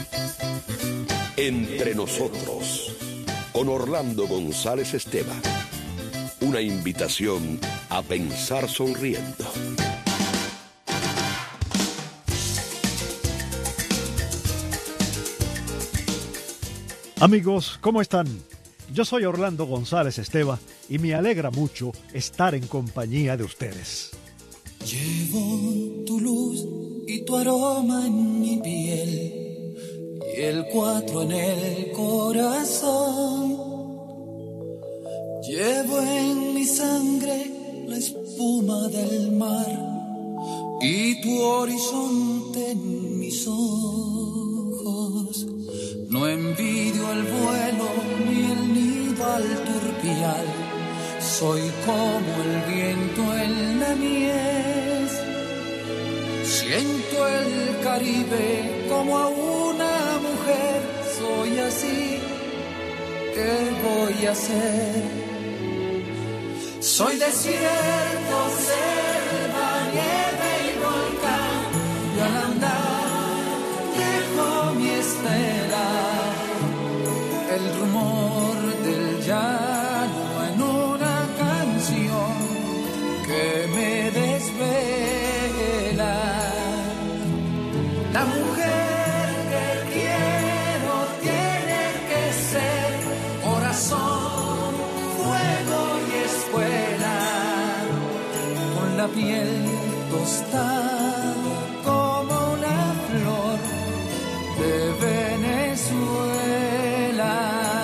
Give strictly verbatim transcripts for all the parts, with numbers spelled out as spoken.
Entre nosotros, con Orlando González Esteban. Una invitación a pensar sonriendo. Amigos, ¿cómo están? Yo soy Orlando González Esteban y me alegra mucho estar en compañía de ustedes. Llevo tu luz y tu aroma en mi piel y el cuatro en el corazón. Llevo en mi sangre la espuma del mar y tu horizonte en mis ojos. No envidio el vuelo ni el nido al turpial. Soy como el viento en la mies. Siento el Caribe como a una mujer. Soy así, ¿qué voy a hacer? Soy desierto, selva, nieve y volcán. Y al andar dejo mi estela, el rumor del llano en una canción que me desvela. La mujer que quiero tiene que ser corazón, fuego y espuela, con la piel tostada como una flor de Venezuela.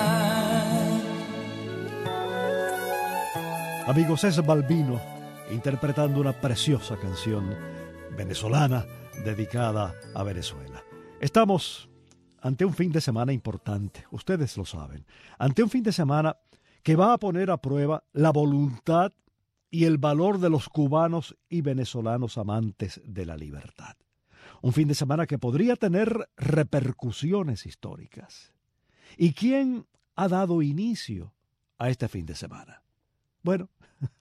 Amigos, es Balbino interpretando una preciosa canción venezolana dedicada a Venezuela. Estamos ante un fin de semana importante, ustedes lo saben, ante un fin de semana que va a poner a prueba la voluntad y el valor de los cubanos y venezolanos amantes de la libertad. Un fin de semana que podría tener repercusiones históricas. ¿Y quién ha dado inicio a este fin de semana? Bueno,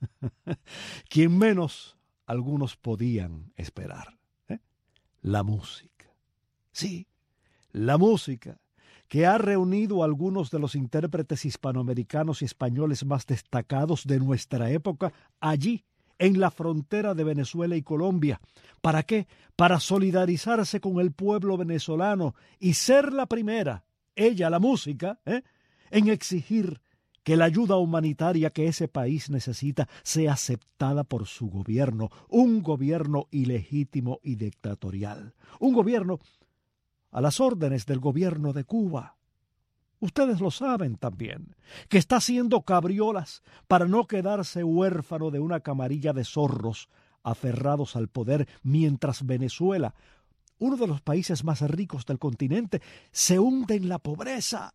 quien menos algunos podían esperar, ¿eh? La música. Sí, la música que ha reunido a algunos de los intérpretes hispanoamericanos y españoles más destacados de nuestra época allí, en la frontera de Venezuela y Colombia. ¿Para qué? Para solidarizarse con el pueblo venezolano y ser la primera, ella, la música, ¿eh? en exigir que la ayuda humanitaria que ese país necesita sea aceptada por su gobierno, un gobierno ilegítimo y dictatorial, un gobierno a las órdenes del gobierno de Cuba. Ustedes lo saben también, que está haciendo cabriolas para no quedarse huérfano de una camarilla de zorros aferrados al poder, mientras Venezuela, uno de los países más ricos del continente, se hunde en la pobreza.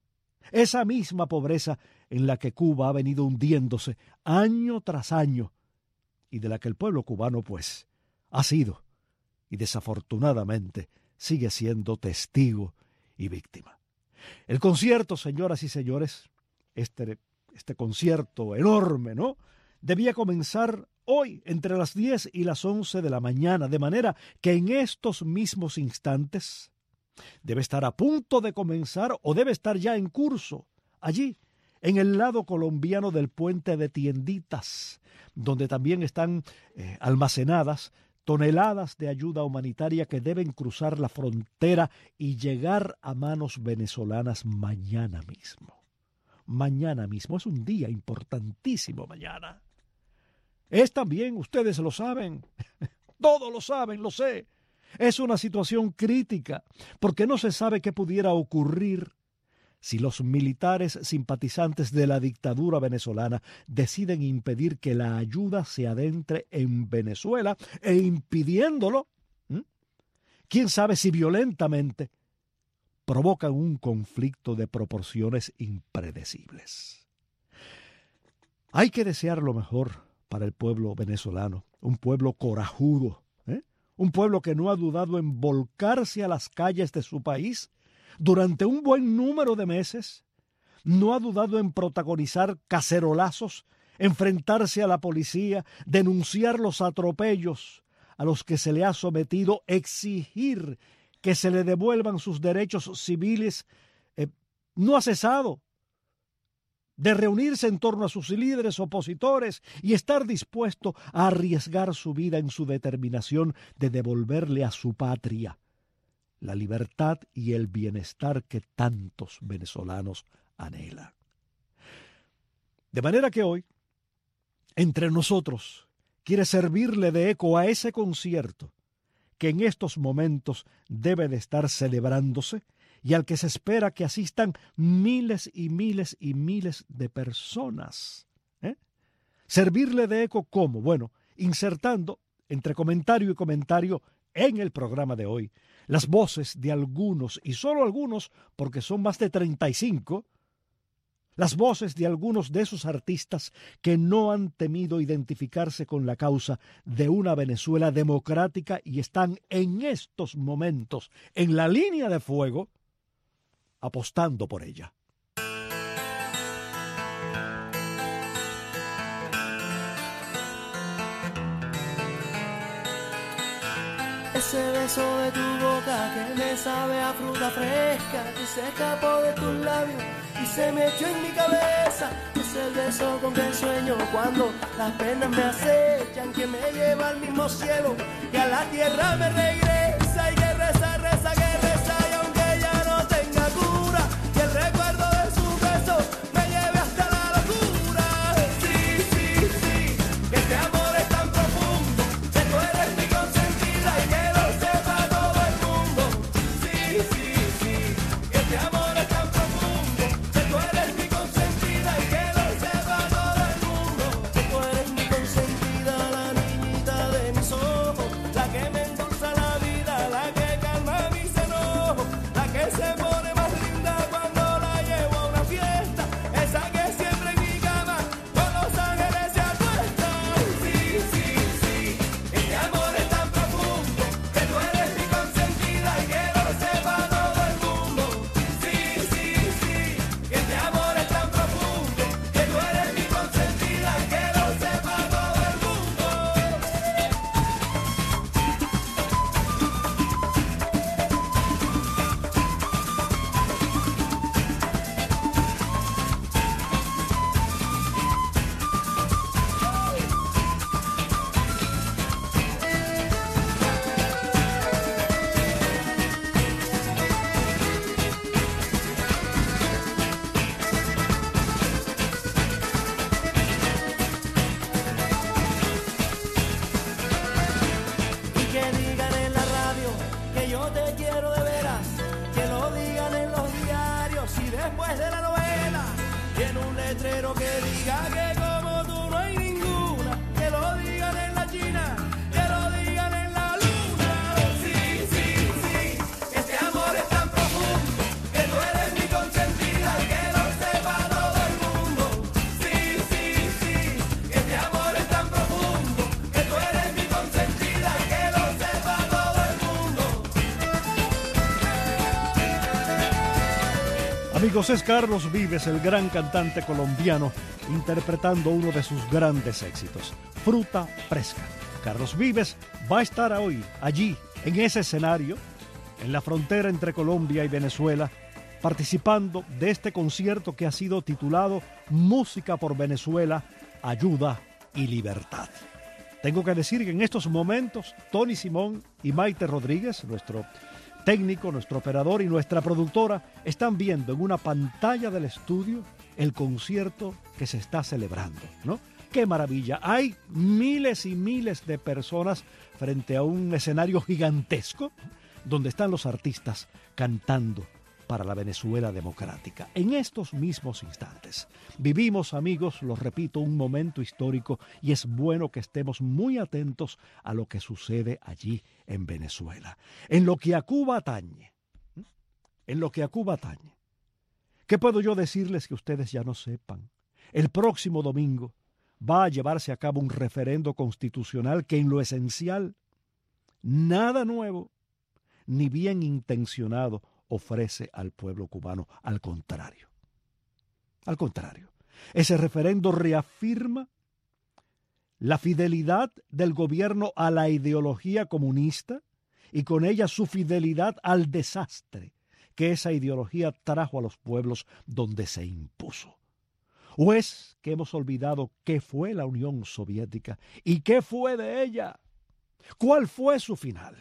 Esa misma pobreza en la que Cuba ha venido hundiéndose año tras año y de la que el pueblo cubano, pues, ha sido y desafortunadamente sigue siendo testigo y víctima. El concierto, señoras y señores, este, este concierto enorme, ¿no?, debía comenzar hoy entre las diez y las once de la mañana, de manera que en estos mismos instantes debe estar a punto de comenzar o debe estar ya en curso, allí, en el lado colombiano del puente de Tienditas, donde también están eh, almacenadas toneladas de ayuda humanitaria que deben cruzar la frontera y llegar a manos venezolanas mañana mismo. Mañana mismo, es un día importantísimo mañana. Es también, ustedes lo saben, todos lo saben, lo sé, es una situación crítica, porque no se sabe qué pudiera ocurrir si los militares simpatizantes de la dictadura venezolana deciden impedir que la ayuda se adentre en Venezuela e impidiéndolo, ¿m? quién sabe si violentamente provocan un conflicto de proporciones impredecibles. Hay que desear lo mejor para el pueblo venezolano, un pueblo corajudo, ¿eh? un pueblo que no ha dudado en volcarse a las calles de su país durante un buen número de meses, no ha dudado en protagonizar cacerolazos, enfrentarse a la policía, denunciar los atropellos a los que se le ha sometido, exigir que se le devuelvan sus derechos civiles, eh, no ha cesado de reunirse en torno a sus líderes opositores y estar dispuesto a arriesgar su vida en su determinación de devolverle a su patria la libertad y el bienestar que tantos venezolanos anhelan. De manera que hoy, entre nosotros, quiere servirle de eco a ese concierto que en estos momentos debe de estar celebrándose y al que se espera que asistan miles y miles y miles de personas. ¿Eh? Servirle de eco, ¿cómo? Bueno, insertando entre comentario y comentario en el programa de hoy las voces de algunos, y solo algunos, porque son más de treinta y cinco, las voces de algunos de esos artistas que no han temido identificarse con la causa de una Venezuela democrática y están en estos momentos en la línea de fuego apostando por ella. Ese beso de tu boca que me sabe a fruta fresca, que se escapó de tus labios y se me echó en mi cabeza. Es el beso con que sueño cuando las penas me acechan, que me lleva al mismo cielo y a la tierra me regresa. Y que reza, reza, que reza, y aunque ya no tenga cura, y el recuerdo de su beso me lleve hasta la locura. Sí, sí, sí, que este amor es tan profundo, que tú eres mi consentida y que lo sepa todo el mundo. Sí, sí, sí, que este amor es tan profundo, que tú eres mi consentida y que lo sepa todo el mundo. Que tú eres mi consentida, la niñita de mis ojos, la que me endulza la vida, la que calma mis enojos, la que se pone más linda cuando la llevo a una fiesta, esa que siempre en mi cama con los ángeles se acuesta. Sí, sí, sí, este amor es tan profundo, que tú eres mi consentida y que lo sepa todo el mundo. Sí, sí, sí, que este amor es tan profundo, que tú eres mi consentida y que lo sepa todo el mundo. Y que digan en la radio que yo te quiero de veras, que lo digan en los diarios y después de la novela, y en un letrero que diga que como tú no hay ninguna, que lo digan en la China, que lo digan en la luna. Sí, sí, sí, este amor es tan profundo, que tú eres mi consentida y que lo sepa todo el mundo. Sí, sí, sí, este amor es tan profundo, que tú eres mi consentida y que lo sepa todo el mundo. Amigos, es Carlos Vives, el gran cantante colombiano, interpretando uno de sus grandes éxitos, Fruta Fresca. Carlos Vives va a estar hoy allí, en ese escenario, en la frontera entre Colombia y Venezuela, participando de este concierto que ha sido titulado Música por Venezuela, Ayuda y Libertad. Tengo que decir que en estos momentos, Tony Simón y Maite Rodríguez, nuestro técnico, nuestro operador y nuestra productora, están viendo en una pantalla del estudio el concierto que se está celebrando, ¿no? ¡Qué maravilla! Hay miles y miles de personas frente a un escenario gigantesco donde están los artistas cantando para la Venezuela democrática. En estos mismos instantes vivimos, amigos, lo repito, un momento histórico y es bueno que estemos muy atentos a lo que sucede allí en Venezuela. En lo que a Cuba atañe, en lo que a Cuba atañe, ¿qué puedo yo decirles que ustedes ya no sepan? El próximo domingo va a llevarse a cabo un referendo constitucional que en lo esencial, nada nuevo ni bien intencionado ofrece al pueblo cubano. Al contrario, al contrario, ese referendo reafirma la fidelidad del gobierno a la ideología comunista y con ella su fidelidad al desastre que esa ideología trajo a los pueblos donde se impuso. ¿O es que hemos olvidado qué fue la Unión Soviética y qué fue de ella? ¿Cuál fue su final?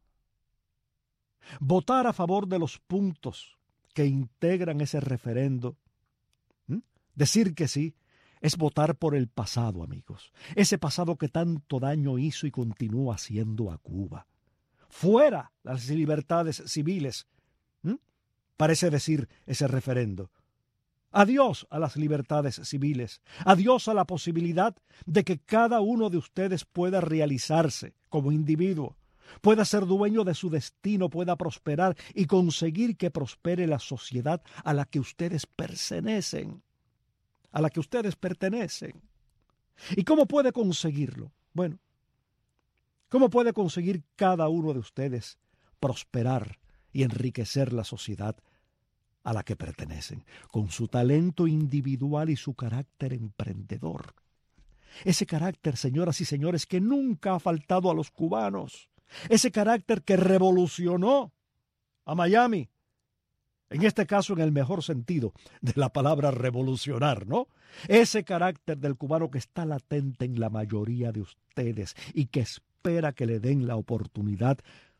Votar a favor de los puntos que integran ese referendo, ¿Mm? decir que sí, es votar por el pasado, amigos. Ese pasado que tanto daño hizo y continúa haciendo a Cuba. Fuera las libertades civiles, ¿Mm? parece decir ese referendo. Adiós a las libertades civiles. Adiós a la posibilidad de que cada uno de ustedes pueda realizarse como individuo, pueda ser dueño de su destino, pueda prosperar y conseguir que prospere la sociedad a la que ustedes pertenecen. A la que ustedes pertenecen. ¿Y cómo puede conseguirlo? Bueno, ¿cómo puede conseguir cada uno de ustedes prosperar y enriquecer la sociedad a la que pertenecen? Con su talento individual y su carácter emprendedor. Ese carácter, señoras y señores, que nunca ha faltado a los cubanos. Ese carácter que revolucionó a Miami. En este caso, en el mejor sentido de la palabra revolucionar, ¿no? Ese carácter del cubano que está latente en la mayoría de ustedes y que espera que le den la oportunidad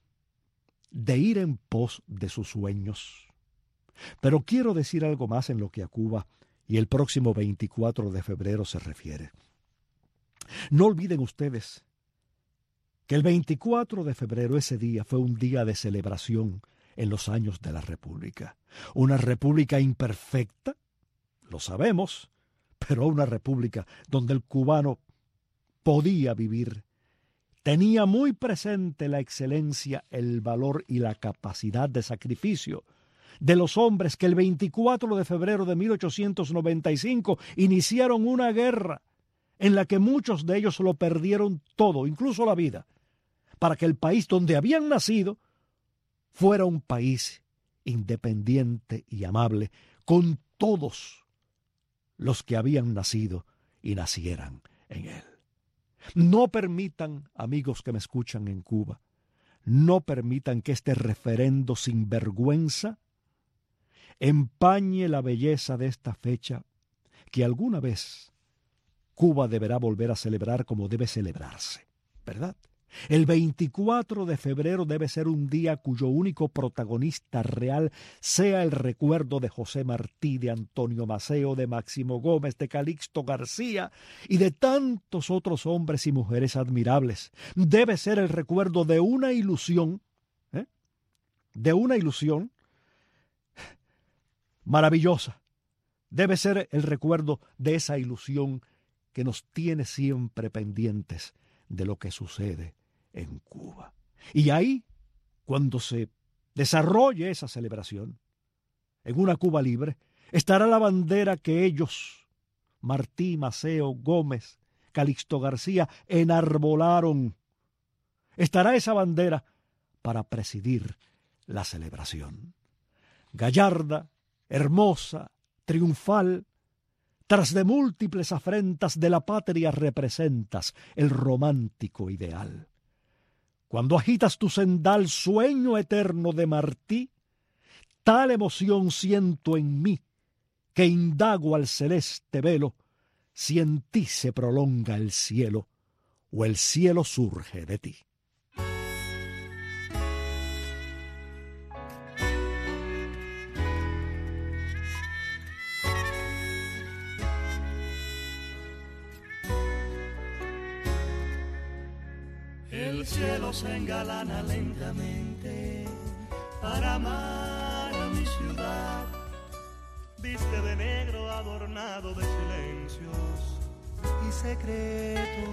de ir en pos de sus sueños. Pero quiero decir algo más en lo que a Cuba y el próximo veinticuatro de febrero se refiere. No olviden ustedes que el veinticuatro de febrero, ese día, fue un día de celebración en los años de la República. Una república imperfecta, lo sabemos, pero una república donde el cubano podía vivir. Tenía muy presente la excelencia, el valor y la capacidad de sacrificio de los hombres que el veinticuatro de febrero de mil ochocientos noventa y cinco iniciaron una guerra en la que muchos de ellos lo perdieron todo, incluso la vida, para que el país donde habían nacido fuera un país independiente y amable con todos los que habían nacido y nacieran en él. No permitan, amigos que me escuchan en Cuba, no permitan que este referendo sin vergüenza empañe la belleza de esta fecha que alguna vez Cuba deberá volver a celebrar como debe celebrarse, ¿verdad? El veinticuatro de febrero debe ser un día cuyo único protagonista real sea el recuerdo de José Martí, de Antonio Maceo, de Máximo Gómez, de Calixto García y de tantos otros hombres y mujeres admirables. Debe ser el recuerdo de una ilusión, ¿eh? de una ilusión maravillosa. Debe ser el recuerdo de esa ilusión que nos tiene siempre pendientes de lo que sucede en Cuba. Y ahí, cuando se desarrolle esa celebración, en una Cuba libre, estará la bandera que ellos, Martí, Maceo, Gómez, Calixto García, enarbolaron. Estará esa bandera para presidir la celebración. Gallarda, hermosa, triunfal, tras de múltiples afrentas de la patria representas el romántico ideal. Cuando agitas tu cendal, sueño eterno de Martí, tal emoción siento en mí, que indago al celeste velo, si en ti se prolonga el cielo, o el cielo surge de ti. El cielo se engalana lentamente para amar a mi ciudad. Viste de negro adornado de silencios y secretos,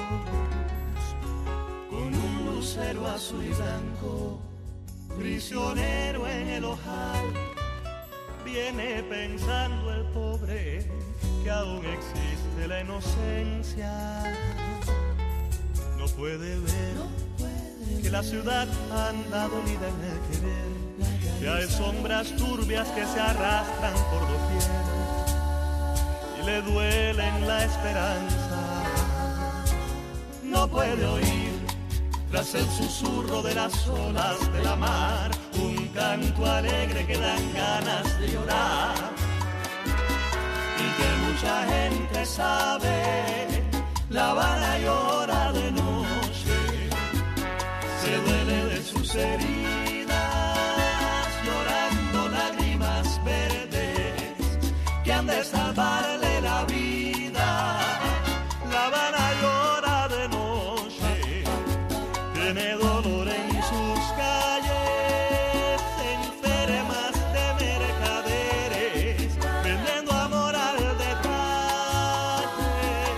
con un lucero azul y blanco, prisionero en el ojal. Viene pensando el pobre que aún existe la inocencia. No puede ver no puede que la ciudad anda dolida en el querer, que hay sombras turbias que se arrastran por doquier y le duelen la esperanza. No puede oír tras el susurro de las olas de la mar, un canto alegre que dan ganas de llorar y que mucha gente sabe. La Habana llora de noche, se duele de sus heridas, llorando lágrimas verdes que han de salvarle la vida. La Habana llora de noche, tiene dolor en sus calles, enfermas de mercaderes, vendiendo amor al detalle.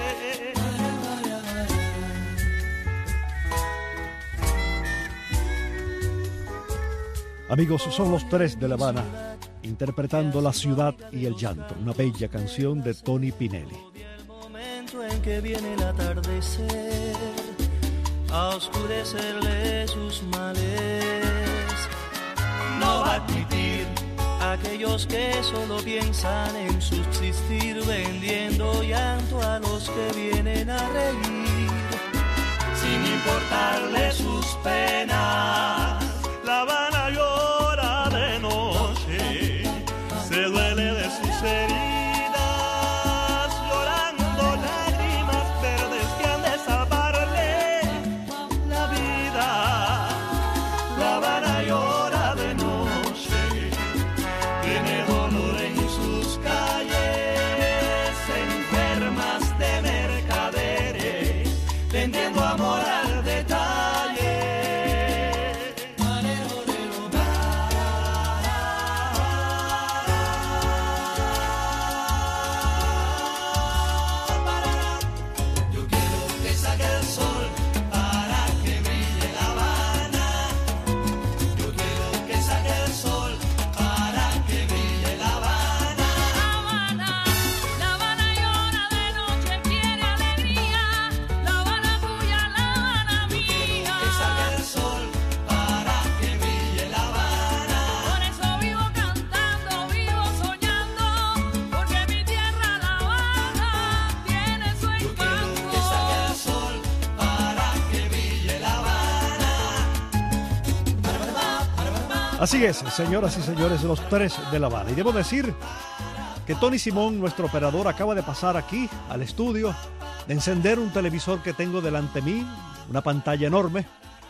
Amigos, son los tres de La Habana interpretando La ciudad y el llanto, una bella canción de Tony Pinelli. El momento en que viene el atardecer a oscurecerle sus males, no va a admitir a aquellos que solo piensan en subsistir, vendiendo llanto a los que vienen a reír, sin importarle sus penas. La Habana llora de noche, se duele de sus heridas, llorando lágrimas verdes que han de salvarle la vida. La Habana llora de noche, tiene dolor en sus calles, enfermas de mercaderes, vendiendo amor al detalle. Así es, señoras y señores, los tres de La Habana. Y debo decir que Tony Simón, nuestro operador, acaba de pasar aquí al estudio, de encender un televisor que tengo delante de mí, una pantalla enorme,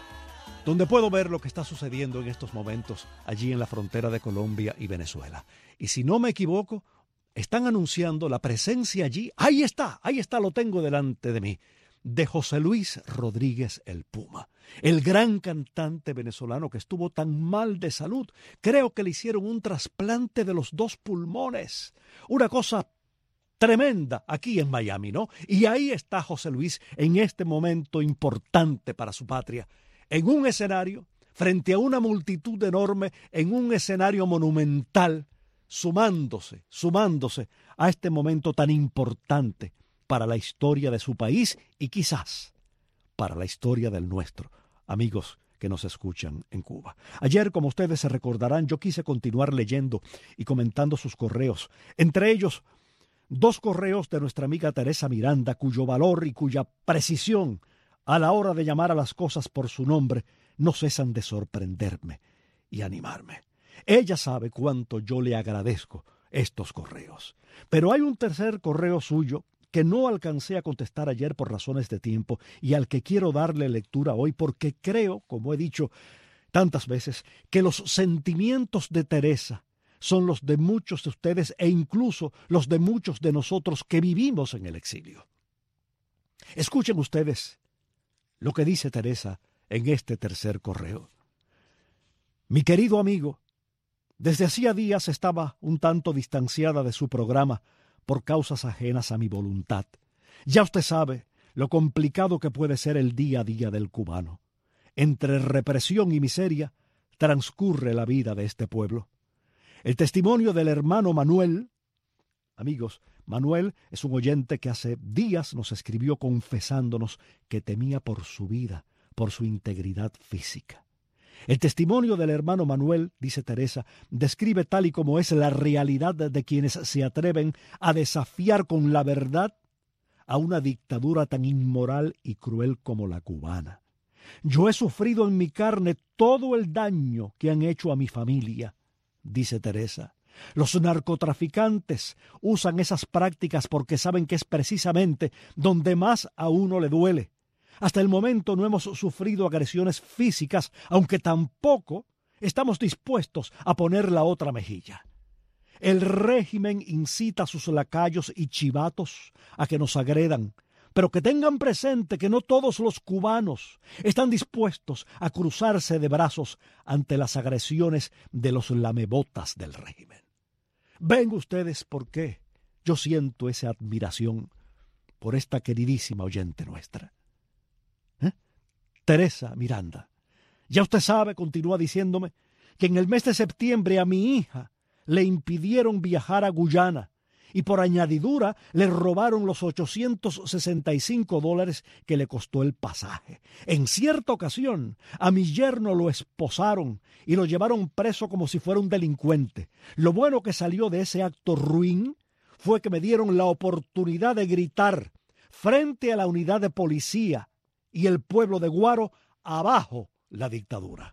donde puedo ver lo que está sucediendo en estos momentos allí en la frontera de Colombia y Venezuela. Y si no me equivoco, están anunciando la presencia allí, ahí está, ahí está, lo tengo delante de mí, de José Luis Rodríguez el Puma, el gran cantante venezolano que estuvo tan mal de salud. Creo que le hicieron un trasplante de los dos pulmones, una cosa tremenda aquí en Miami, ¿no? Y ahí está José Luis en este momento importante para su patria, en un escenario, frente a una multitud enorme, en un escenario monumental, sumándose, sumándose a este momento tan importante para la historia de su país y quizás para la historia del nuestro, amigos que nos escuchan en Cuba. Ayer, como ustedes se recordarán, yo quise continuar leyendo y comentando sus correos, entre ellos dos correos de nuestra amiga Teresa Miranda, cuyo valor y cuya precisión a la hora de llamar a las cosas por su nombre no cesan de sorprenderme y animarme. Ella sabe cuánto yo le agradezco estos correos. Pero hay un tercer correo suyo que no alcancé a contestar ayer por razones de tiempo y al que quiero darle lectura hoy porque creo, como he dicho tantas veces, que los sentimientos de Teresa son los de muchos de ustedes e incluso los de muchos de nosotros que vivimos en el exilio. Escuchen ustedes lo que dice Teresa en este tercer correo. Mi querido amigo, desde hacía días estaba un tanto distanciada de su programa por causas ajenas a mi voluntad. Ya usted sabe lo complicado que puede ser el día a día del cubano. Entre represión y miseria transcurre la vida de este pueblo. El testimonio del hermano Manuel, amigos, Manuel es un oyente que hace días nos escribió confesándonos que temía por su vida, por su integridad física. El testimonio del hermano Manuel, dice Teresa, describe tal y como es la realidad de quienes se atreven a desafiar con la verdad a una dictadura tan inmoral y cruel como la cubana. Yo he sufrido en mi carne todo el daño que han hecho a mi familia, dice Teresa. Los narcotraficantes usan esas prácticas porque saben que es precisamente donde más a uno le duele. Hasta el momento no hemos sufrido agresiones físicas, aunque tampoco estamos dispuestos a poner la otra mejilla. El régimen incita a sus lacayos y chivatos a que nos agredan, pero que tengan presente que no todos los cubanos están dispuestos a cruzarse de brazos ante las agresiones de los lamebotas del régimen. Ven ustedes por qué yo siento esa admiración por esta queridísima oyente nuestra. ¿Eh? Teresa Miranda. Ya usted sabe, continúa diciéndome, que en el mes de septiembre a mi hija le impidieron viajar a Guyana y por añadidura le robaron los ochocientos sesenta y cinco dólares que le costó el pasaje. En cierta ocasión a mi yerno lo esposaron y lo llevaron preso como si fuera un delincuente. Lo bueno que salió de ese acto ruin fue que me dieron la oportunidad de gritar frente a la unidad de policía y el pueblo de Guaro, abajo la dictadura.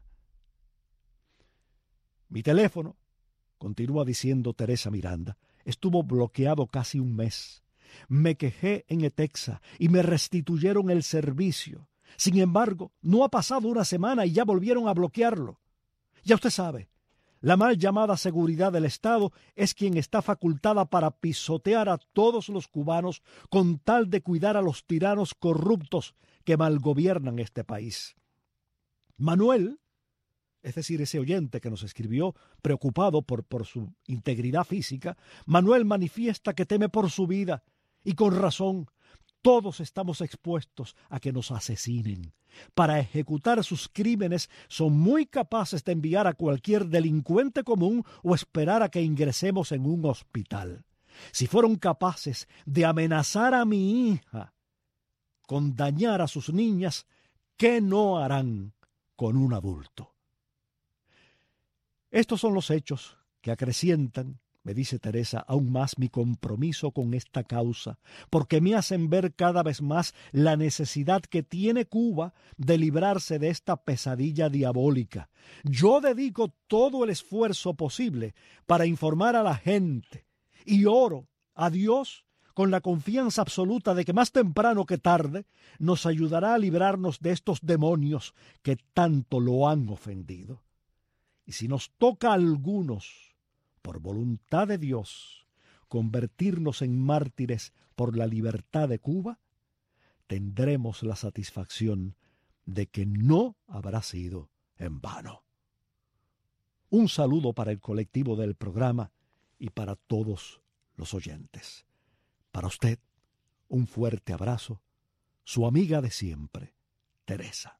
Mi teléfono, continúa diciendo Teresa Miranda, estuvo bloqueado casi un mes. Me quejé en Etexa y me restituyeron el servicio. Sin embargo, no ha pasado una semana y ya volvieron a bloquearlo. Ya usted sabe, la mal llamada seguridad del Estado es quien está facultada para pisotear a todos los cubanos con tal de cuidar a los tiranos corruptos que malgobiernan este país. Manuel, es decir, ese oyente que nos escribió preocupado por, por su integridad física, Manuel manifiesta que teme por su vida, y con razón. Todos estamos expuestos a que nos asesinen. Para ejecutar sus crímenes son muy capaces de enviar a cualquier delincuente común o esperar a que ingresemos en un hospital. Si fueron capaces de amenazar a mi hija con dañar a sus niñas, ¿qué no harán con un adulto? Estos son los hechos que acrecientan, me dice Teresa, aún más mi compromiso con esta causa, porque me hacen ver cada vez más la necesidad que tiene Cuba de librarse de esta pesadilla diabólica. Yo dedico todo el esfuerzo posible para informar a la gente y oro a Dios con la confianza absoluta de que más temprano que tarde nos ayudará a librarnos de estos demonios que tanto lo han ofendido. Y si nos toca a algunos, por voluntad de Dios, convertirnos en mártires por la libertad de Cuba, tendremos la satisfacción de que no habrá sido en vano. Un saludo para el colectivo del programa y para todos los oyentes. Para usted, un fuerte abrazo, su amiga de siempre, Teresa.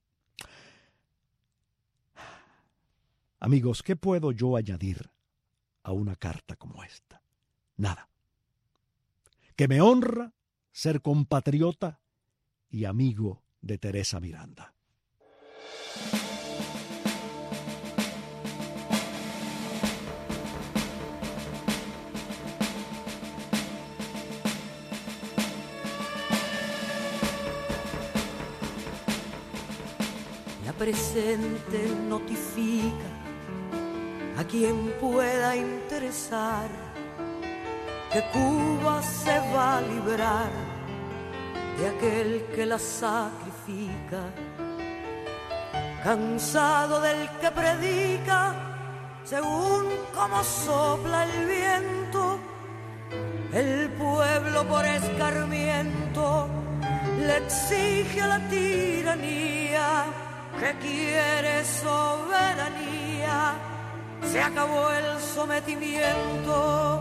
Amigos, ¿qué puedo yo añadir a una carta como esta? Nada. Que me honra ser compatriota y amigo de Teresa Miranda. La presente notifica a quien pueda interesar que Cuba se va a librar de aquel que la sacrifica, cansado del que predica según como sopla el viento. El pueblo por escarmiento le exige a la tiranía que quiere soberanía. Se acabó el sometimiento.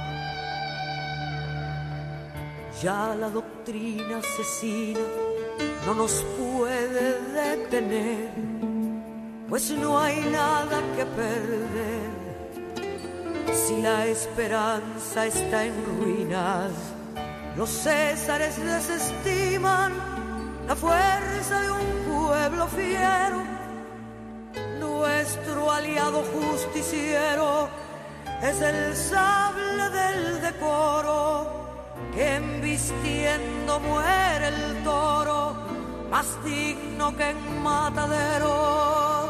Ya la doctrina asesina no nos puede detener, pues no hay nada que perder. Si la esperanza está en ruinas, los césares desestiman la fuerza de un pueblo fiero. Nuestro aliado justiciero es el sable del decoro, que embistiendo muere el toro, más digno que en Matadero.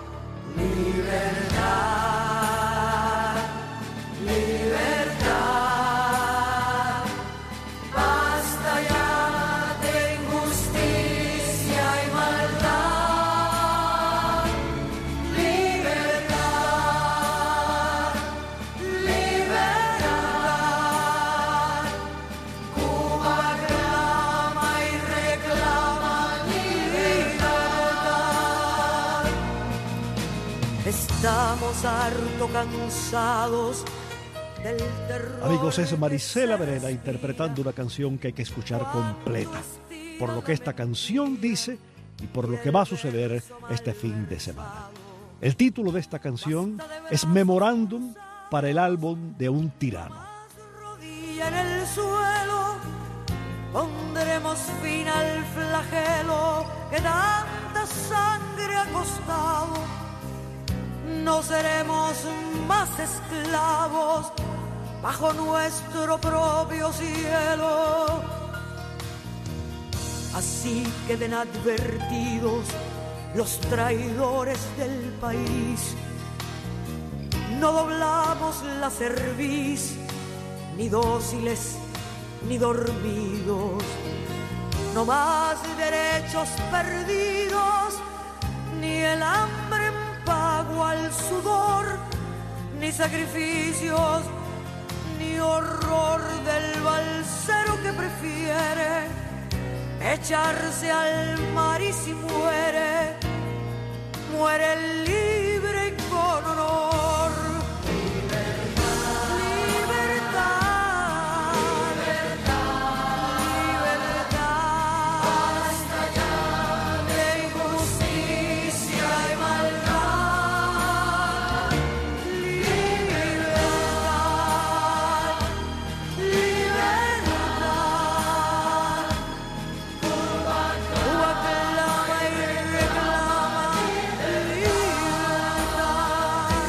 Libertad, libertad, basta ya de injusticia y maldad. Libertad, libertad, Cuba clama y reclama libertad. Estamos harto cansados del terror. Amigos, es Marisela Verena interpretando una canción que hay que escuchar completa, por lo que esta canción dice y por lo que va a suceder este fin de semana. El título de esta canción es Memorándum para el álbum de un tirano. Rodilla en el suelo, pondremos fin al flagelo que tanta sangre ha costado. No seremos más esclavos bajo nuestro propio cielo. Así queden advertidos los traidores del país. No doblamos la cerviz, ni dóciles ni dormidos. No más derechos perdidos, ni el hambre en pago al sudor, ni sacrificios, ni horror del balsero que prefiere echarse al mar y si muere, muere libre y con honor. Libertad, libertad, libertad, basta ya de injusticia y maldad. Libertad, libertad, Cuba clama y reclama libertad.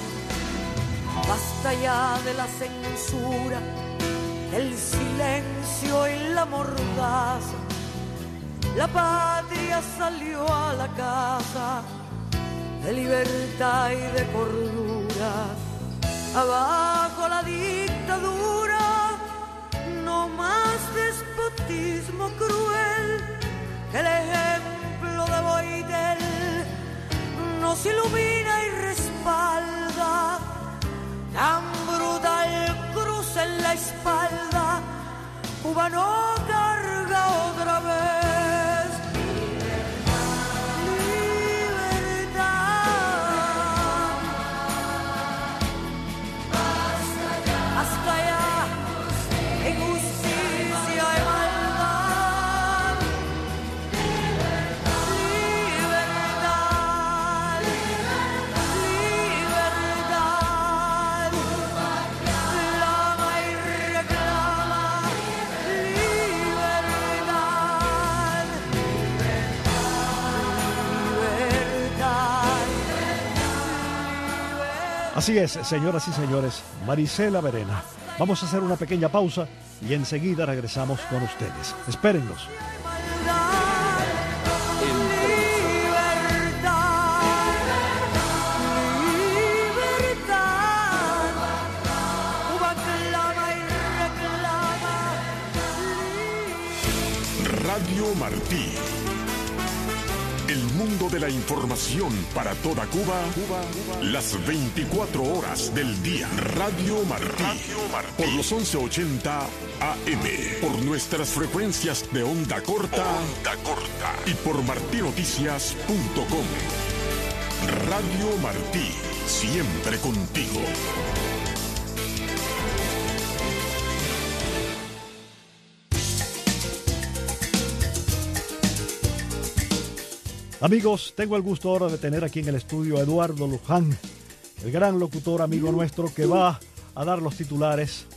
Basta ya de la censura, el silencio y la mordaza. La patria salió a la casa de libertad y de cordura. Abajo la dictadura, no más despotismo cruel, que el ejemplo de Boidel nos ilumina y respalda. Tan brutal cruz en la espalda, Cuba no carga otra vez. Libertad, hasta ya injusticia y maldad. Libertad, libertad, clama y reclama libertad, libertad. Así es, señoras y señores, Marisela Verena. Vamos a hacer una pequeña pausa y enseguida regresamos con ustedes. Espérennos. Radio Martí. El mundo de la información para toda Cuba, las veinticuatro horas del día. Radio Martí. Por los once ochenta A M. Por nuestras frecuencias de onda corta. Onda corta. Y por martinoticias punto com. Radio Martí. Siempre contigo. Amigos, tengo el gusto ahora de tener aquí en el estudio a Eduardo Luján, el gran locutor amigo nuestro que va a dar los titulares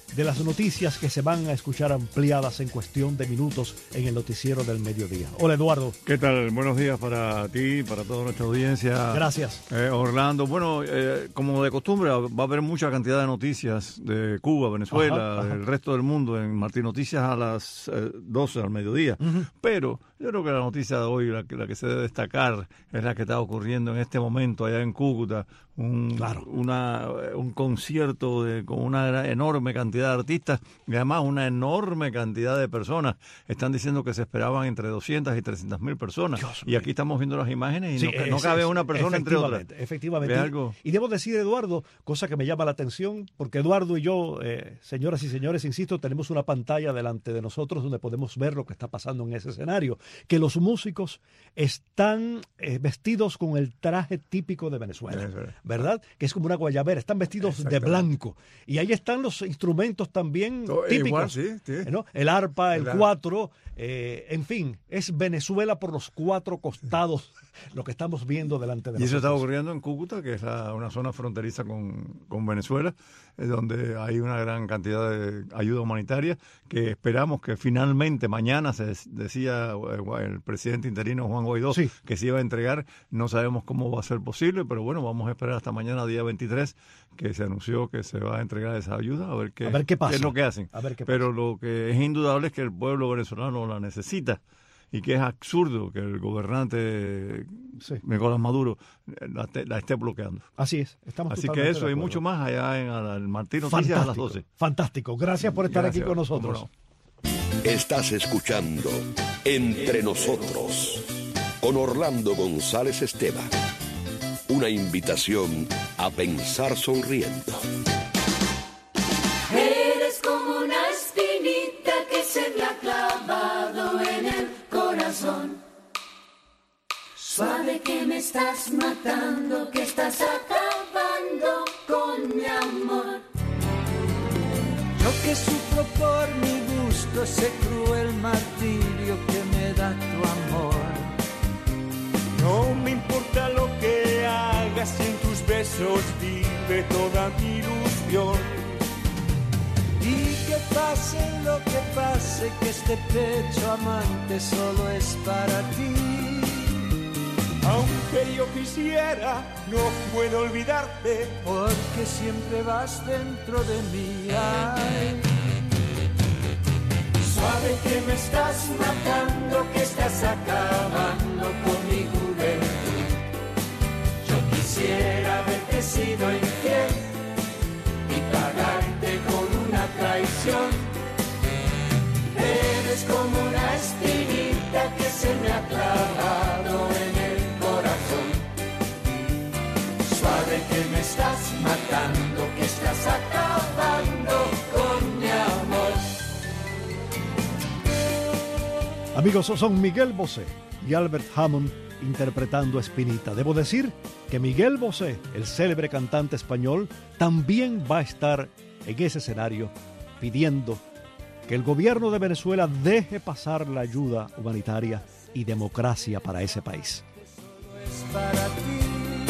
de las noticias que se van a escuchar ampliadas en cuestión de minutos en el noticiero del mediodía. Hola, Eduardo. ¿Qué tal? Buenos días para ti, para toda nuestra audiencia. Gracias. Eh, Orlando, bueno, eh, como de costumbre, va a haber mucha cantidad de noticias de Cuba, Venezuela, ajá, ajá. del resto del mundo en Martín Noticias a las eh, doce al mediodía. Uh-huh. Pero yo creo que la noticia de hoy, la que, la que se debe destacar, es la que está ocurriendo en este momento allá en Cúcuta. Un, claro. una, un concierto de, con una enorme cantidad de artistas y además una enorme cantidad de personas. Están diciendo que se esperaban entre doscientas y trescientas mil personas. Dios y aquí estamos viendo las imágenes y sí, no, es, no cabe es, una persona entre otras. Efectivamente. Algo? Y, y debo decir, Eduardo, cosa que me llama la atención, porque Eduardo y yo, eh, señoras y señores, insisto, tenemos una pantalla delante de nosotros donde podemos ver lo que está pasando en ese escenario. Que los músicos están eh, vestidos con el traje típico de Venezuela. ¿Verdad? Que es como una guayabera, están vestidos de blanco. Y ahí están los instrumentos también Todo, típicos. Igual, sí, sí. ¿no? El arpa, el, el cuatro, eh, en fin, es Venezuela por los cuatro costados lo que estamos viendo delante de nosotros. Y eso está ocurriendo en Cúcuta, que es la, una zona fronteriza con, con Venezuela, eh, donde hay una gran cantidad de ayuda humanitaria, que esperamos que finalmente mañana, se decía el presidente interino Juan Guaidó, sí. que se iba a entregar. No sabemos cómo va a ser posible, pero bueno, vamos a esperar hasta mañana, día veintitrés, que se anunció que se va a entregar esa ayuda, a ver qué, a ver qué, pasa. qué es lo que hacen. A ver qué pero pasa. Lo que es indudable es que el pueblo venezolano la necesita. Y que es absurdo que el gobernante sí. Nicolás Maduro la, te, la esté bloqueando. Así es. Estamos Así que eso y mucho más allá en el Martín Noticias a las doce. Fantástico. Gracias por estar Gracias. aquí con nosotros. Estás escuchando Entre Nosotros con Orlando González Esteban. Una invitación a pensar sonriendo. Eres como una espinita que se me ha clavado en el corazón. Suave que me estás matando, que estás acabando con mi amor. Yo que sufro por mi gusto ese cruel martirio que me da tu amor. No me importa lo que hagas, si en tus besos vive toda mi ilusión. Y que pase lo que pase, que este pecho amante solo es para ti. Aunque yo quisiera, no puedo olvidarte, porque siempre vas dentro de mí. Ay. Suave que me estás matando, que estás acabando con mi juventud. Yo quisiera haberte sido infiel y pagarte con una traición. Eres como una espinita que se me ha clavado en el corazón. Suave que me estás matando, que estás acabando con mi amor. Amigos, son Miguel Bosé y Albert Hammond interpretando Espinita. Debo decir que Miguel Bosé, el célebre cantante español, también va a estar en ese escenario pidiendo que el gobierno de Venezuela deje pasar la ayuda humanitaria y democracia para ese país. Es para ti.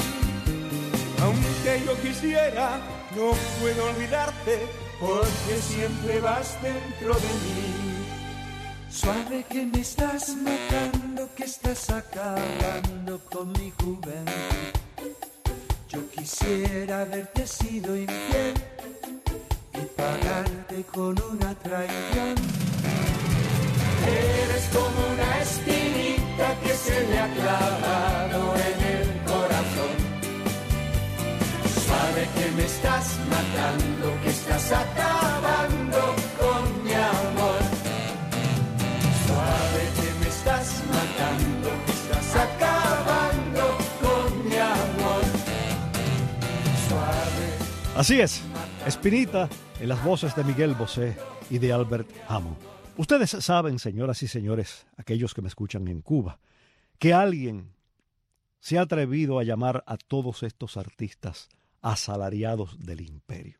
Aunque yo quisiera, no puedo olvidarte, porque siempre vas dentro de mí. Suave que me estás matando, que estás acabando con mi juventud. Yo quisiera haberte sido infiel y pagarte con una traición. Eres como una espinita que se me ha clavado en el corazón. Suave que me estás matando, que estás acabando con mi amor. Suave que me estás matando, que estás acabando con mi amor. Suave. Así es, Espinita en las voces de Miguel Bosé y de Albert Hammond. Ustedes saben, señoras y señores, aquellos que me escuchan en Cuba, que alguien se ha atrevido a llamar a todos estos artistas asalariados del imperio.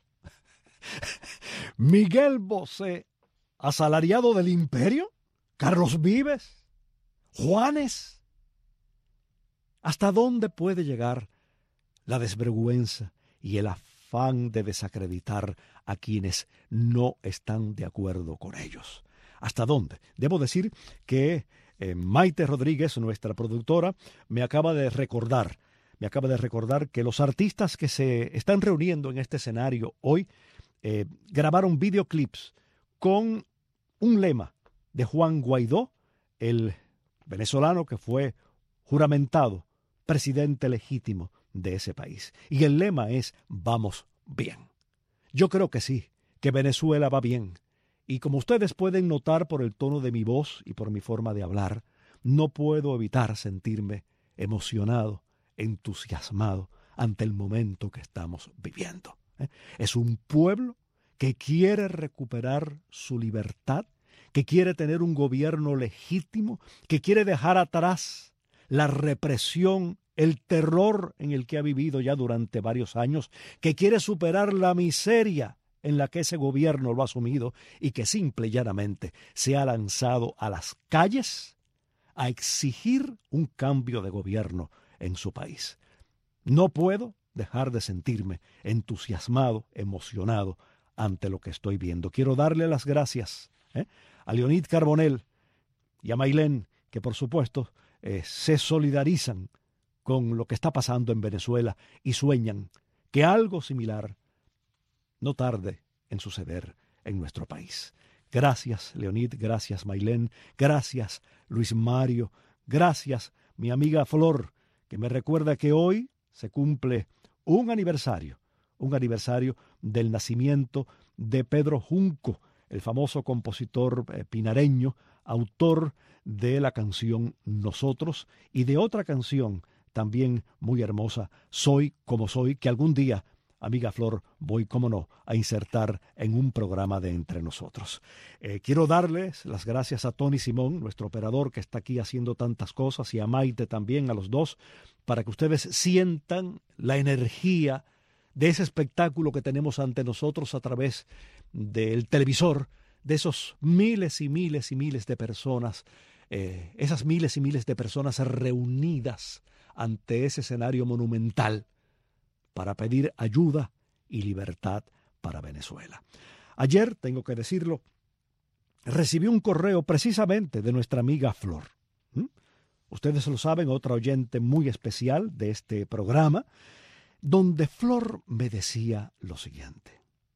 Miguel Bosé, asalariado del imperio. Carlos Vives, Juanes. ¿Hasta dónde puede llegar la desvergüenza y el afán de desacreditar a quienes no están de acuerdo con ellos. ¿Hasta dónde? Debo decir que eh, Maite Rodríguez, nuestra productora, me acaba de recordar, me acaba de recordar que los artistas que se están reuniendo en este escenario hoy eh, grabaron videoclips con un lema de Juan Guaidó, el venezolano que fue juramentado presidente legítimo de ese país. Y el lema es «Vamos bien». Yo creo que sí, que Venezuela va bien. Y como ustedes pueden notar por el tono de mi voz y por mi forma de hablar, no puedo evitar sentirme emocionado, entusiasmado ante el momento que estamos viviendo. ¿Eh? Es un pueblo que quiere recuperar su libertad, que quiere tener un gobierno legítimo, que quiere dejar atrás la represión, el terror en el que ha vivido ya durante varios años, que quiere superar la miseria en la que ese gobierno lo ha asumido y que simple y llanamente se ha lanzado a las calles a exigir un cambio de gobierno en su país. No puedo dejar de sentirme entusiasmado, emocionado ante lo que estoy viendo. Quiero darle las gracias ¿eh? a Leonid Carbonell y a Maylén, que por supuesto eh, se solidarizan con lo que está pasando en Venezuela y sueñan que algo similar no tarde en suceder en nuestro país. Gracias, Leonid, gracias, Maylén, gracias, Luis Mario, gracias, mi amiga Flor, que me recuerda que hoy se cumple un aniversario, un aniversario del nacimiento de Pedro Junco, el famoso compositor eh, pinareño, autor de la canción Nosotros y de otra canción también muy hermosa, Soy como soy, que algún día, amiga Flor, voy, cómo no, a insertar en un programa de Entre Nosotros. Eh, quiero darles las gracias a Tony Simón, nuestro operador que está aquí haciendo tantas cosas, y a Maite también, a los dos, para que ustedes sientan la energía de ese espectáculo que tenemos ante nosotros a través del televisor, de esos miles y miles y miles de personas, eh, esas miles y miles de personas reunidas ante ese escenario monumental para pedir ayuda y libertad para Venezuela. Ayer, tengo que decirlo, recibí un correo precisamente de nuestra amiga Flor. ¿Mm? Ustedes lo saben, otra oyente muy especial de este programa, donde Flor me decía lo siguiente: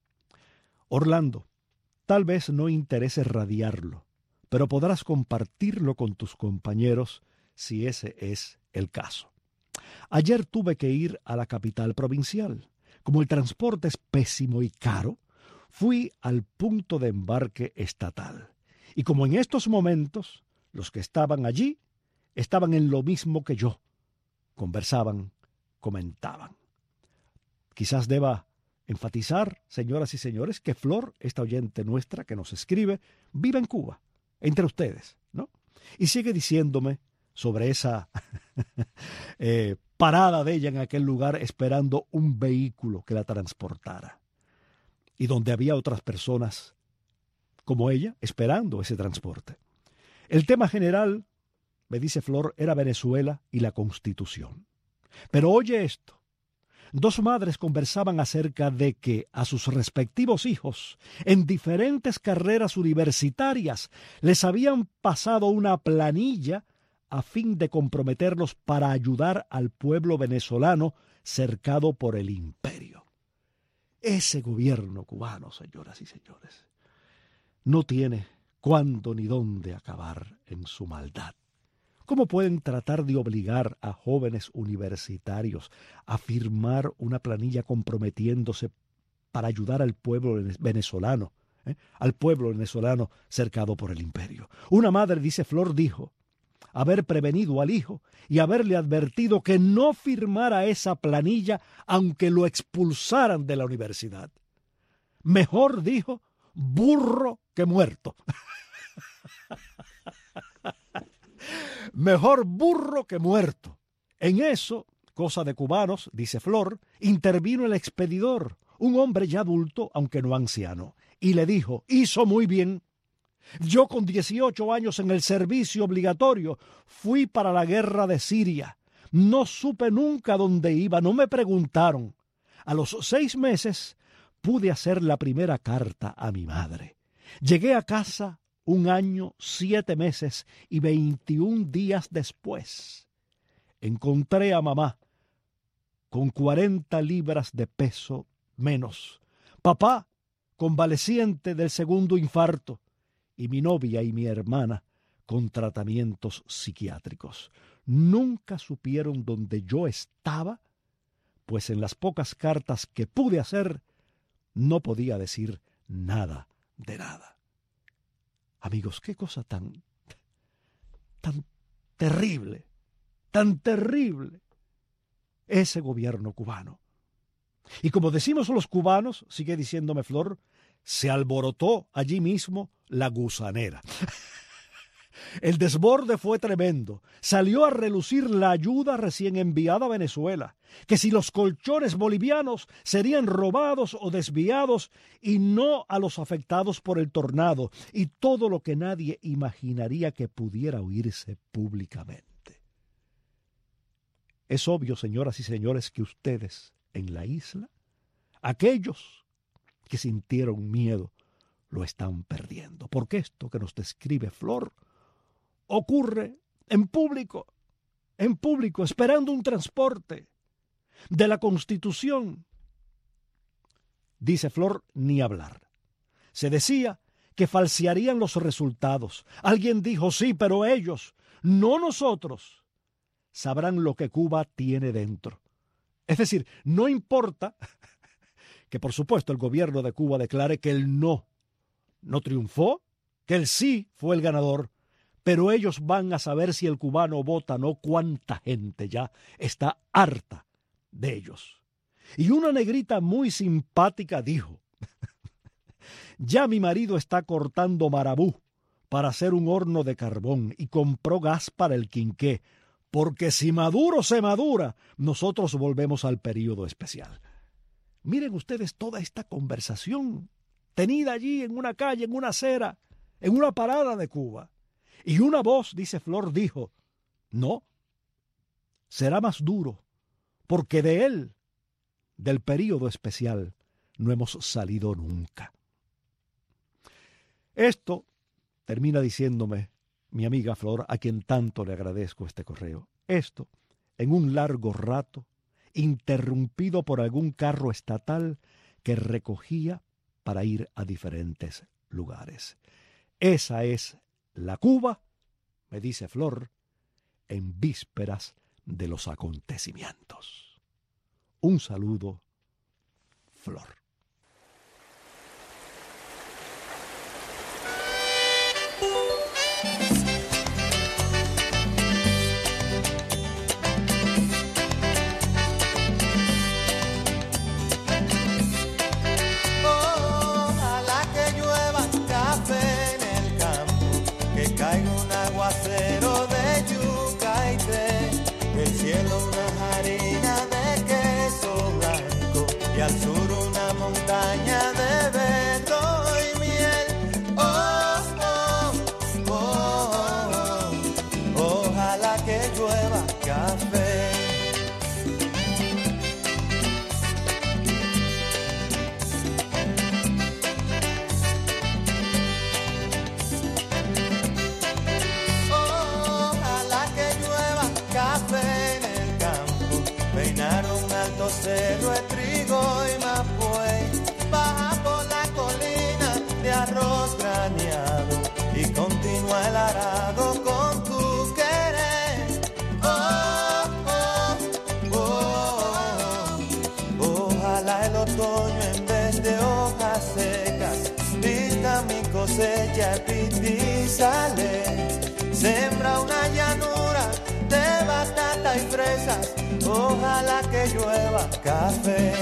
Orlando, tal vez no interese radiarlo, pero podrás compartirlo con tus compañeros si ese es el caso. Ayer tuve que ir a la capital provincial. Como el transporte es pésimo y caro, fui al punto de embarque estatal. Y como en estos momentos los que estaban allí estaban en lo mismo que yo, conversaban, comentaban. Quizás deba enfatizar, señoras y señores, que Flor, esta oyente nuestra que nos escribe, vive en Cuba, entre ustedes, ¿no? Y sigue diciéndome sobre esa eh, parada de ella en aquel lugar esperando un vehículo que la transportara. Y donde había otras personas como ella esperando ese transporte. El tema general, me dice Flor, era Venezuela y la Constitución. Pero oye esto. Dos madres conversaban acerca de que a sus respectivos hijos, en diferentes carreras universitarias, les habían pasado una planilla a fin de comprometerlos para ayudar al pueblo venezolano cercado por el imperio. Ese gobierno cubano, señoras y señores, no tiene cuándo ni dónde acabar en su maldad. ¿Cómo pueden tratar de obligar a jóvenes universitarios a firmar una planilla comprometiéndose para ayudar al pueblo venezolano, eh? al pueblo venezolano cercado por el imperio? Una madre, dice Flor, dijo haber prevenido al hijo y haberle advertido que no firmara esa planilla aunque lo expulsaran de la universidad. Mejor, dijo, burro que muerto. Mejor burro que muerto. En eso, cosa de cubanos, dice Flor, intervino el expedidor, un hombre ya adulto, aunque no anciano, y le dijo: hizo muy bien. Yo con dieciocho años en el servicio obligatorio fui para la guerra de Siria. No supe nunca dónde iba, no me preguntaron. A los seis meses pude hacer la primera carta a mi madre. Llegué a casa un año, siete meses y veintiún días después. Encontré a mamá con cuarenta libras de peso menos, papá convaleciente del segundo infarto y mi novia y mi hermana con tratamientos psiquiátricos. Nunca supieron dónde yo estaba, pues en las pocas cartas que pude hacer no podía decir nada de nada. Amigos, qué cosa tan, tan terrible, tan terrible ese gobierno cubano. Y como decimos los cubanos, sigue diciéndome Flor, se alborotó allí mismo la gusanera. El desborde fue tremendo. Salió a relucir la ayuda recién enviada a Venezuela, que si los colchones bolivianos serían robados o desviados y no a los afectados por el tornado, y todo lo que nadie imaginaría que pudiera oírse públicamente. Es obvio, señoras y señores, que ustedes en la isla, aquellos que sintieron miedo, lo están perdiendo, porque esto que nos describe Flor ocurre en público, en público, esperando un transporte de la Constitución. Dice Flor, ni hablar. Se decía que falsearían los resultados. Alguien dijo, sí, pero ellos, no nosotros, sabrán lo que Cuba tiene dentro. Es decir, no importa que, por supuesto, el gobierno de Cuba declare que el no no triunfó, que el sí fue el ganador, pero ellos van a saber si el cubano vota o no, cuánta gente ya está harta de ellos. Y una negrita muy simpática dijo, ya mi marido está cortando marabú para hacer un horno de carbón y compró gas para el quinqué, porque si Maduro se madura, nosotros volvemos al período especial. Miren ustedes toda esta conversación tenida allí en una calle, en una acera, en una parada de Cuba. Y una voz, dice Flor, dijo, no, será más duro, porque de él, del período especial, no hemos salido nunca. Esto termina diciéndome mi amiga Flor, a quien tanto le agradezco este correo. Esto, en un largo rato, interrumpido por algún carro estatal que recogía para ir a diferentes lugares. Esa es la Cuba, me dice Flor, en vísperas de los acontecimientos. Un saludo, Flor. Aguacero de yuca y té, del cielo una harina de queso blanco y al sur una montaña de vento y miel. Oh, oh, oh, oh, ojalá que llueva café. Cerro de trigo y mapuey, baja por la colina de arroz graneado y continúa el arado con tu querer. Oh, oh, oh, oh, ojalá el otoño en vez de hojas secas vista mi cosecha y sale, sembra una llanura de batata y fresas. Ojalá que llueva café,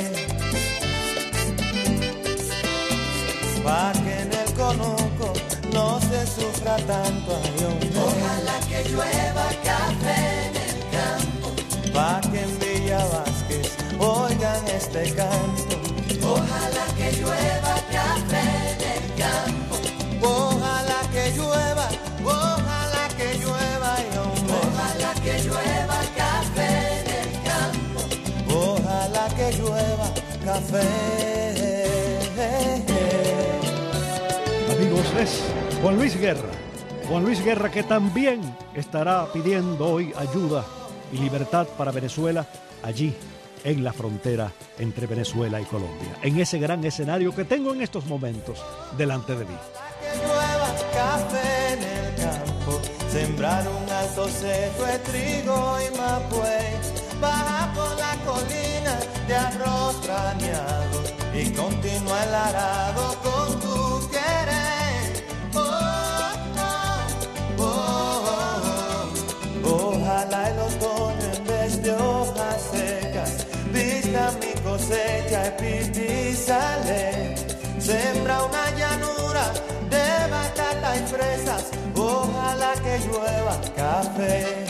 pa' que en el conuco no se sufra tanto. Ojalá que llueva café en el campo, pa' que en Villa Vázquez oigan este canto. Ojalá que llueva café en el campo, ojalá que llueva, ojalá que llueva, ojalá que llueva café. Ojalá que llueva café. Amigos, es Juan Luis Guerra. Juan Luis Guerra, que también estará pidiendo hoy ayuda y libertad para Venezuela allí en la frontera entre Venezuela y Colombia, en ese gran escenario que tengo en estos momentos delante de mí. Que llueva café en el campo, sembrar un alto seco de trigo y mapuey, baja por la colina de arroz craneado y continúa el arado con tu querer. Oh, oh, oh, oh. Ojalá el otoño en vez de hojas secas vista mi cosecha y sale, sembra una llanura de batata y fresas, ojalá que llueva café,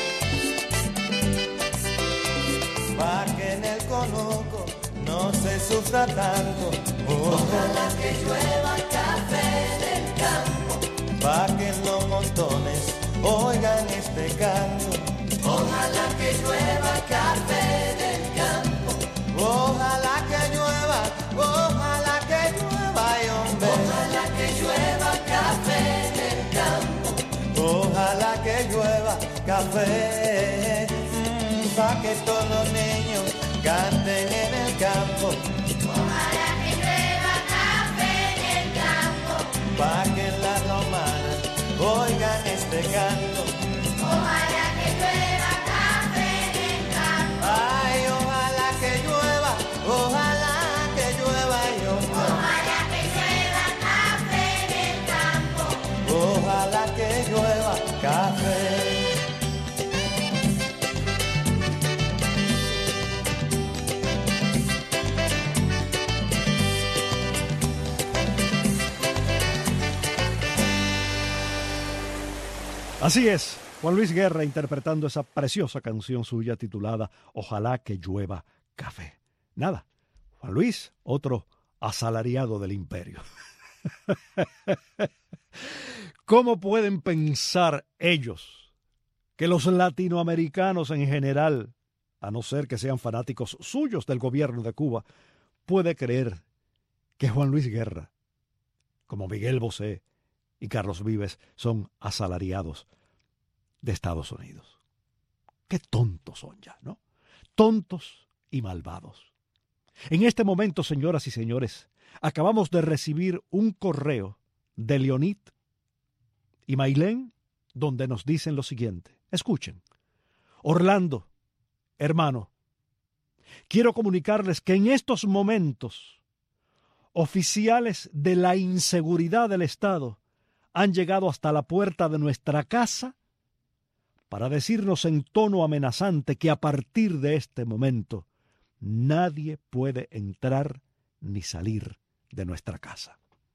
pa' que en el conuco no se sufra tanto, Ojalá que llueva café en el campo, pa' que en los montones oigan este canto, ojalá que llueva café en el campo, ojalá que llueva, ojalá que llueva, y hombre, ojalá que llueva café en el campo, ojalá que llueva café, mm, pa' que todos los niños canten en el campo, ojalá que llueva café en el campo, pa' que las romanas oigan este canto. ojalá que llueva café en el campo, Ay, ojalá que llueva, ojalá que llueva, y hombre, ojalá que llueva café en el campo. ojalá que llueva café. Así es, Juan Luis Guerra interpretando esa preciosa canción suya titulada Ojalá que llueva café. Nada, Juan Luis, otro asalariado del imperio. ¿Cómo pueden pensar ellos que los latinoamericanos en general, a no ser que sean fanáticos suyos del gobierno de Cuba, puede creer que Juan Luis Guerra, como Miguel Bosé y Carlos Vives, son asalariados de Estados Unidos? Qué tontos son ya, ¿no? Tontos y malvados. En este momento, señoras y señores, acabamos de recibir un correo de Leonid y Mailén donde nos dicen lo siguiente. Escuchen. Orlando, hermano, quiero comunicarles que en estos momentos oficiales de la inseguridad del Estado han llegado hasta la puerta de nuestra casa para decirnos en tono amenazante que a partir de este momento nadie puede entrar ni salir de nuestra casa.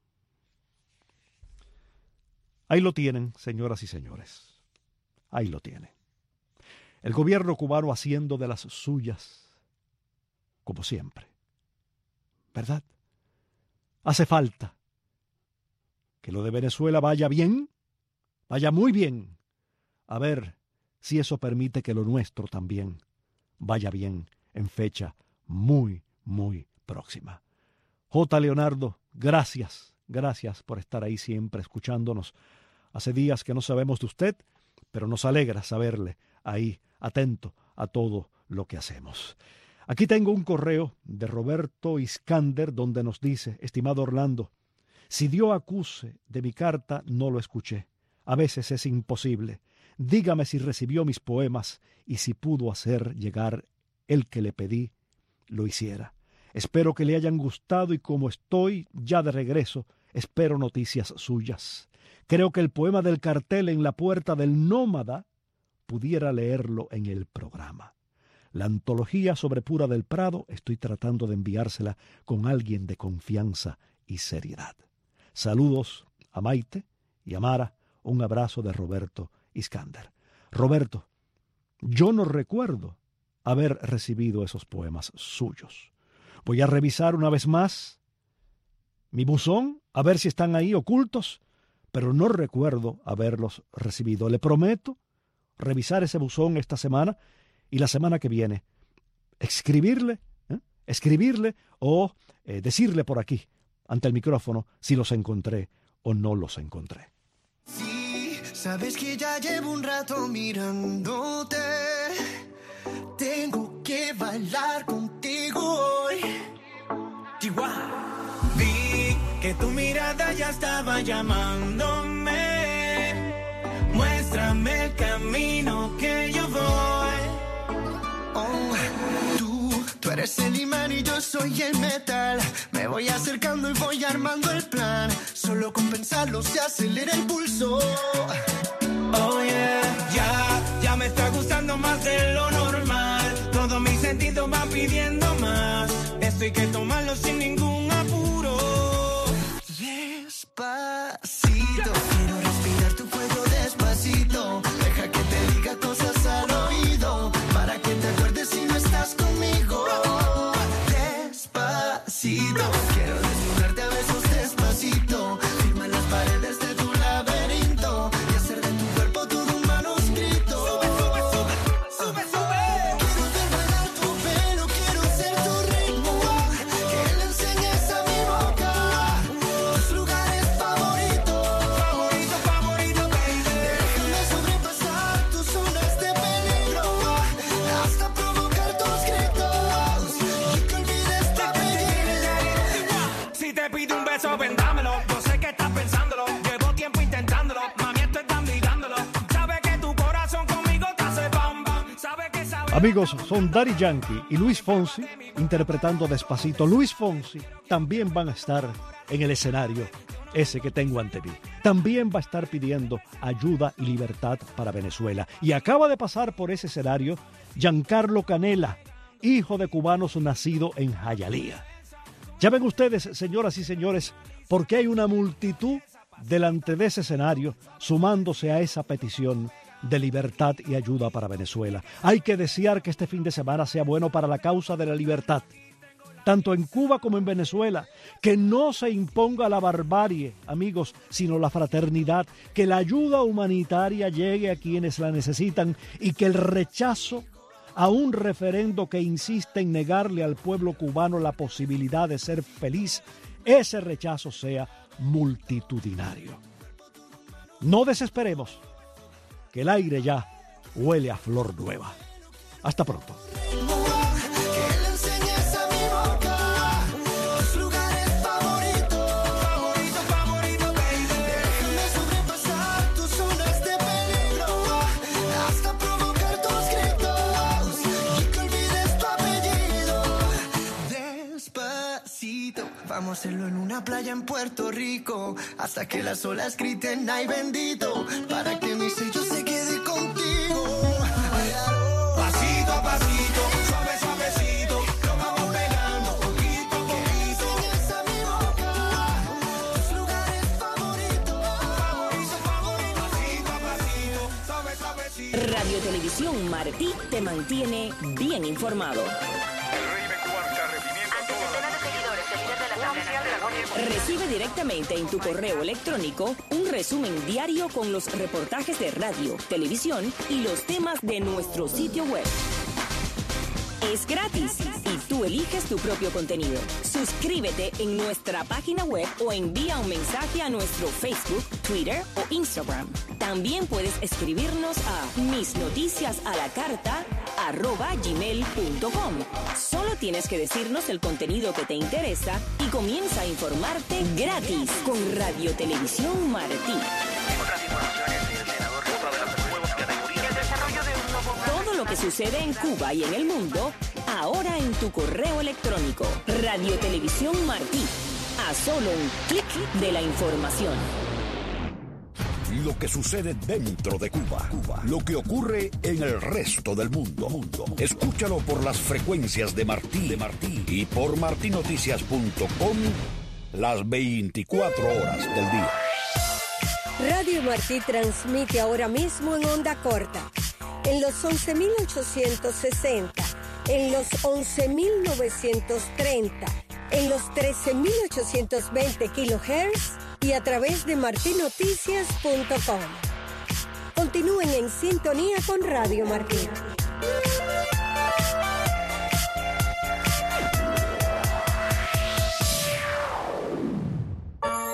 Ahí lo tienen, señoras y señores. Ahí lo tienen. El gobierno cubano haciendo de las suyas, como siempre. ¿Verdad? Hace falta que lo de Venezuela vaya bien, vaya muy bien. A ver si eso permite que lo nuestro también vaya bien en fecha muy, muy próxima. J. Leonardo, gracias, gracias por estar ahí siempre escuchándonos. Hace días que no sabemos de usted, pero nos alegra saberle ahí, atento a todo lo que hacemos. Aquí tengo un correo de Roberto Iskander donde nos dice: estimado Orlando, si dio acuse de mi carta, no lo escuché. A veces es imposible. Dígame si recibió mis poemas y si pudo hacer llegar el que le pedí, lo hiciera. Espero que le hayan gustado y como estoy ya de regreso, espero noticias suyas. Creo que el poema del cartel en la puerta del Nómada pudiera leerlo en el programa. La antología sobre Pura del Prado estoy tratando de enviársela con alguien de confianza y seriedad. Saludos a Maite y a Mara. Un abrazo de Roberto Iskander. Roberto, yo no recuerdo haber recibido esos poemas suyos. Voy a revisar una vez más mi buzón, a ver si están ahí ocultos, pero no recuerdo haberlos recibido. Le prometo revisar ese buzón esta semana y la semana que viene escribirle, ¿eh? escribirle o eh, decirle por aquí, ante el micrófono, si los encontré o no los encontré. Sí, sabes que ya llevo un rato mirándote. Tengo que bailar contigo hoy. Chihuahua. Vi que tu mirada ya estaba llamándome. Muéstrame el camino que yo voy. Oh, tú, tú eres el imán y yo soy el metal. Me voy acercando y voy armando el plan. Solo con pensarlo se acelera el pulso. Oh yeah, ya, ya me está gustando más de lo normal. Todos mis sentidos van pidiendo más. Esto hay que tomarlo sin ningún apuro. Despacito, quiero respirar tu cuello despacito. Deja que te diga cosas al oído, para que te acuerdes si no estás conmigo. Despacito, quiero desnudarte a besos despacito. Firma las paredes de tu laberinto y hacer de tu cuerpo todo un manuscrito. Sube, sube, sube, sube, sube. Quiero ver bailar tu pelo, quiero ser tu ritmo. Que le enseñes a mi boca tus lugares favoritos. Favorito, favorito, baby. Déjame sobrepasar tus zonas de peligro hasta provocar tus gritos y que olvides tu apellido. Si te pido un beso, vendámelo. Yo sé que estás pensándolo. Llevo tiempo intentándolo. Mami, esto estás mirándolo. Sabe que tu corazón conmigo te hace bam bam. Sabe que sabe. Amigos, son Daddy Yankee y Luis Fonsi interpretando Despacito. Luis Fonsi también van a estar en el escenario ese que tengo ante mí. También va a estar pidiendo ayuda y libertad para Venezuela. Y acaba de pasar por ese escenario Giancarlo Canela, hijo de cubanos nacido en Hialeah. Ya ven ustedes, señoras y señores, por qué hay una multitud delante de ese escenario sumándose a esa petición de libertad y ayuda para Venezuela. Hay que desear que este fin de semana sea bueno para la causa de la libertad, tanto en Cuba como en Venezuela. Que no se imponga la barbarie, amigos, sino la fraternidad. Que la ayuda humanitaria llegue a quienes la necesitan y que el rechazo a un referendo que insiste en negarle al pueblo cubano la posibilidad de ser feliz, ese rechazo sea multitudinario. No desesperemos, que el aire ya huele a flor nueva. Hasta pronto. Que le enseñes a mi boca tus lugares favoritos. Favorito, favorito, baby. Déjame sobrepasar tus zonas de peligro hasta provocar tus gritos y que olvides tu apellido. Despacito, vamos a hacerlo en una playa en Puerto Rico hasta que las olas griten ay bendito, para que mi sello se quede contigo. Pasito a pasito, suave suavecito, lo vamos pegando poquito a poquito. Enseñas a mi boca tus lugares favoritos. Favorito, favorito, pasito a pasito, suave suavecito. Radio Televisión Martí te mantiene bien informado. Recibe directamente en tu correo electrónico un resumen diario con los reportajes de radio, televisión y los temas de nuestro sitio web. Es gratis y tú eliges tu propio contenido. Suscríbete en nuestra página web o envía un mensaje a nuestro Facebook, Twitter o Instagram. También puedes escribirnos a misnoticiasalacarta arroba gmail punto com. Solo tienes que decirnos el contenido que te interesa y comienza a informarte gratis con Radio Televisión Martí. Otras informaciones del senador Ruta de las nuevas categorías. El desarrollo de un nuevo... Todo lo que sucede en Cuba y en el mundo, ahora en tu correo electrónico. Radio Televisión Martí. A solo un clic de la información. Lo que sucede dentro de Cuba, Cuba, lo que ocurre en el resto del mundo. mundo. Escúchalo por las frecuencias de Martí, de Martí y por martí noticias punto com las veinticuatro horas del día. Radio Martí transmite ahora mismo en onda corta, en los once mil ochocientos sesenta, en los once mil novecientos treinta, en los trece mil ochocientos veinte kilohertz y a través de martí noticias punto com. Continúen en sintonía con Radio Martí.